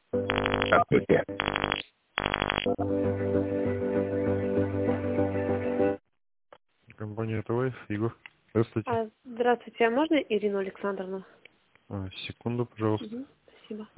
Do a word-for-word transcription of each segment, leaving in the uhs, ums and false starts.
Здравствуйте. Компания ТВ, Игорь. Здравствуйте. А, здравствуйте, а можно Ирину Александровну? А, секунду, пожалуйста. Мгм, спасибо.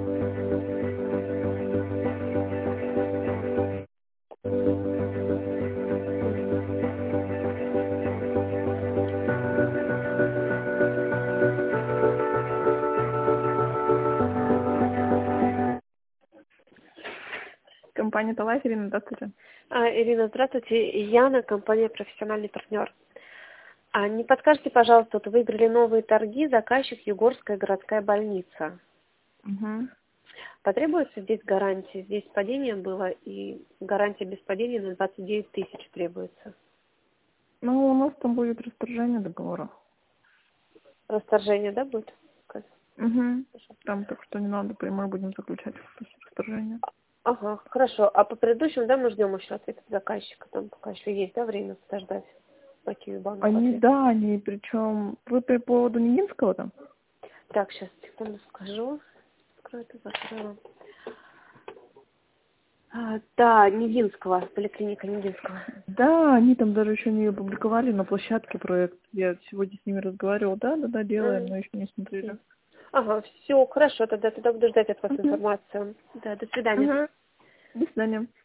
Компания Талайф, Ирина, здравствуйте. А, Ирина, здравствуйте. Яна, компания «Профессиональный партнер». А не подскажете, пожалуйста, вот выиграли новые торги, заказчик Югорская городская больница. Угу. Потребуется здесь гарантия? Здесь падение было, и гарантия без падения на двадцать девять тысяч требуется. Ну, у нас там будет расторжение договора. Расторжение, да, будет? Угу. Там так что не надо, прямой будем заключать после расторжения. Ага, хорошо. А по предыдущему, да, мы ждем еще ответ от заказчика, там пока еще есть, да, время подождать по Киевбанку Они, ответ. да, они, причем, вы по поводу Нигинского там? Так, сейчас, секунду скажу. Открою это, закрою. А, да, Невинского, поликлиника Невинского. Да, они там даже еще не опубликовали на площадке проект. Я сегодня с ними разговаривала, да, да, да, делаем, М, но еще не смотрели. Ага, все, хорошо, тогда, тогда буду ждать от вас Угу. информацию. Да, до свидания. Угу. До свидания.